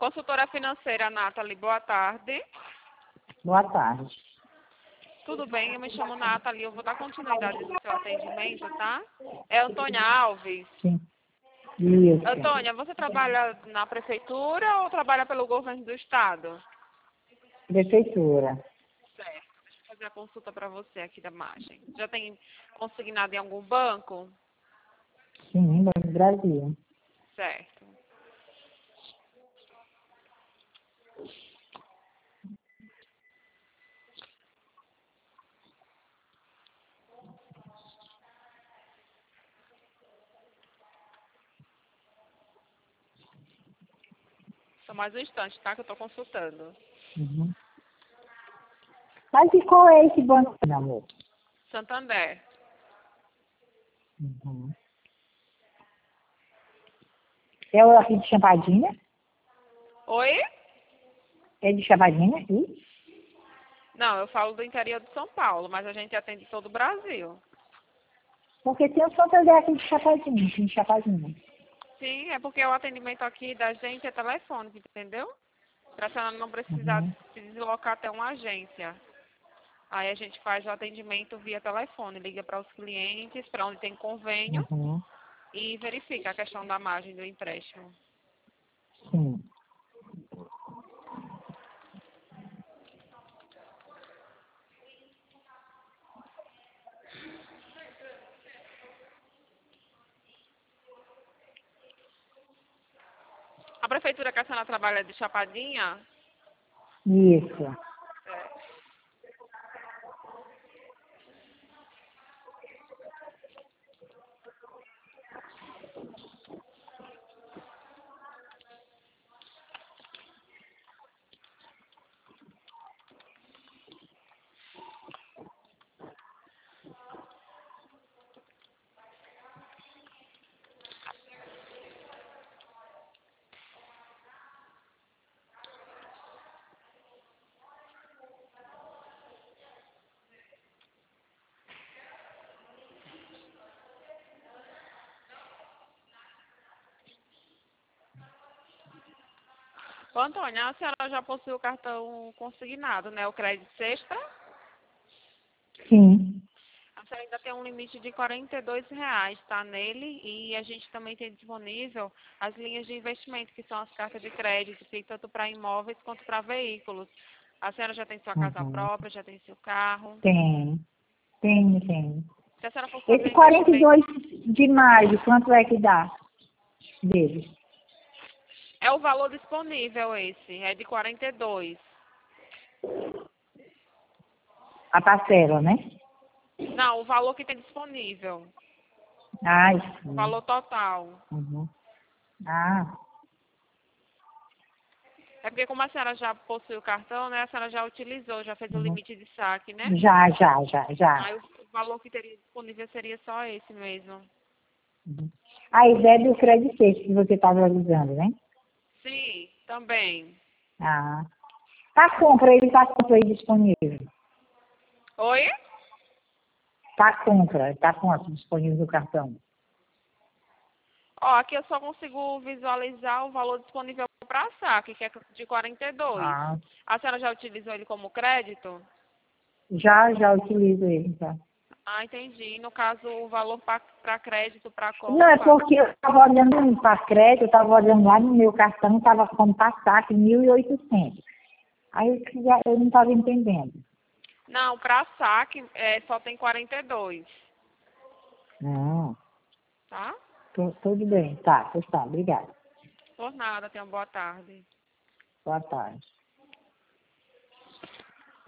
Consultora financeira Nathalie, boa tarde. Boa tarde. Tudo bem? Eu me chamo Nathalie, eu vou dar continuidade no seu atendimento, tá? É Antônia Alves. Sim. Isso. Antônia, você trabalha na prefeitura ou trabalha pelo governo do estado? Prefeitura. Certo. Deixa eu fazer a consulta para você aqui da margem. Já tem consignado em algum banco? Sim, Banco do Brasil. Certo. Só mais um instante, tá? Que eu estou consultando. Uhum. Mas e qual é esse banco, meu amor? Santander. Uhum. É o aqui de Chapadinha? Oi? É de Chapadinha aqui? Não, eu falo do interior de São Paulo, mas a gente atende todo o Brasil. Porque tem o Santander aqui de Chapadinha, aqui de Chapadinha. Sim, é porque o atendimento aqui da gente é telefônico, entendeu? Para a senhora não precisar Uhum. se deslocar até uma agência. Aí a gente faz o atendimento via telefone, liga para os clientes, para onde tem convênio Uhum. e verifica a questão da margem do empréstimo. Sim. A prefeitura que a senhora trabalha é de Chapadinha? Isso. Ô, Antônia, a senhora já possui o cartão consignado, né? O crédito extra? Sim. A senhora ainda tem um limite de R$ 42, tá, nele, e a gente também tem disponível as linhas de investimento, que são as cartas de crédito, que tanto para imóveis quanto para veículos. A senhora já tem sua casa Uhum. própria, já tem seu carro. Tem. Tem. Se a senhora for Esse fazer investimento, 42 de maio, quanto é que dá dele? é o valor disponível esse, é de 42. A parcela, né? Não, o valor que tem disponível, Ah, o sim. valor total. Uhum. Ah, É porque como a senhora já possui o cartão, né, a senhora já utilizou, já fez o uhum. limite de saque, né? Já. Aí o valor que teria disponível seria só esse mesmo. Uhum. A ideia do crédito safe que você está valorizando, né? Sim, também. Ah. Tá compra aí disponível. Oi? Tá compra disponível no cartão. Ó, aqui eu só consigo visualizar o valor disponível para saque, que é de 42. Ah, A senhora já utilizou ele como crédito? já utilizo ele, tá? Ah, entendi. No caso, o valor para crédito, para Não, é compra. porque eu estava olhando para crédito, eu estava olhando lá no meu cartão, estava como passar 1.800. Aí eu não estava entendendo. Não, para saque só tem 42, Não, tá? tudo bem. Tá, pois tá, obrigada. Por nada, tenha uma boa tarde. Boa tarde.